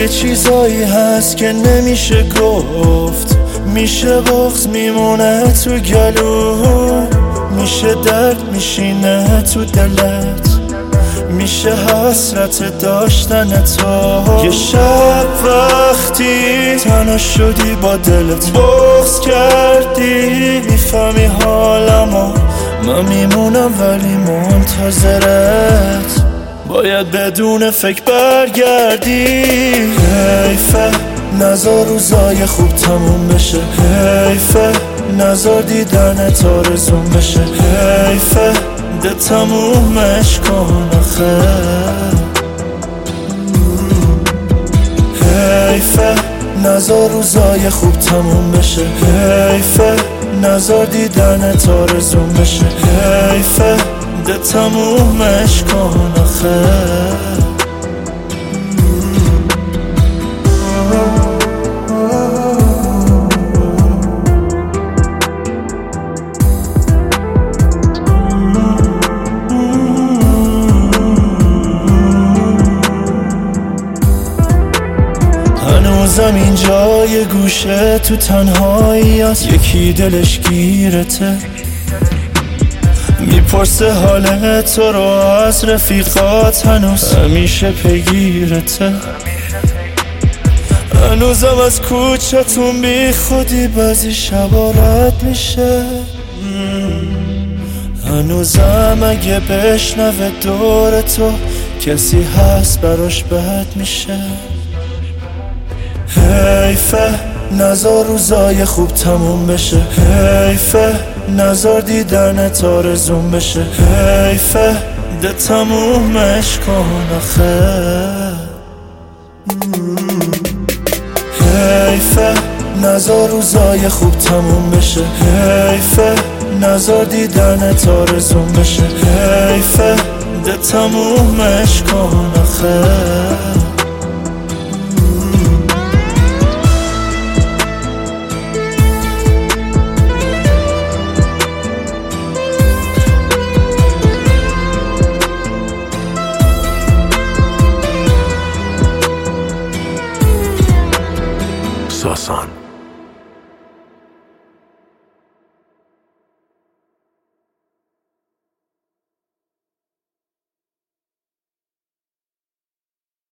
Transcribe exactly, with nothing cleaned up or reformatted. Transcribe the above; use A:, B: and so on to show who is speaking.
A: یه چیزایی هست که نمیشه گفت، میشه بغض میمونه تو گلو، میشه درد میشینه تو دلت، میشه حسرت داشتن تو. یه شب وقتی تنها شدی با دلت بغض کردی، میفهمی حالمو، من میمونم ولی منتظرت، باید بدون فکر برگردی. حیفه نزار روزای خوب تموم بشه، حیفه نزار دیدنت آرزوم بشه، حیفه ده تمومش کن آخه، حیفه نزار روزای خوب تموم بشه، حیفه نزار دیدنت آرزوم بشه، حیفه ده تمومش کن آخه. هنوزم اینجا یه گوشه تو تنهایی هست، یکی دلش گیرته، میپرسه حال تو رو از رفیقات، هنوز همیشه پیگیرته. هنوزم از کوچتون بی خودی بعضی شبا رد میشه، هنوزم اگه بشنوه دور تو کسی هست براش بد میشه. حیفه نزار روزای خوب تموم بشه، حیفه نزار دیدنت آرزوم بشه، حیفه ده تمومش کن آخه، حیفه نزار روزای خوب تموم بشه، حیفه نزار دیدنت آرزوم بشه، حیفه ده تمومش کن آخه.
B: Sasan.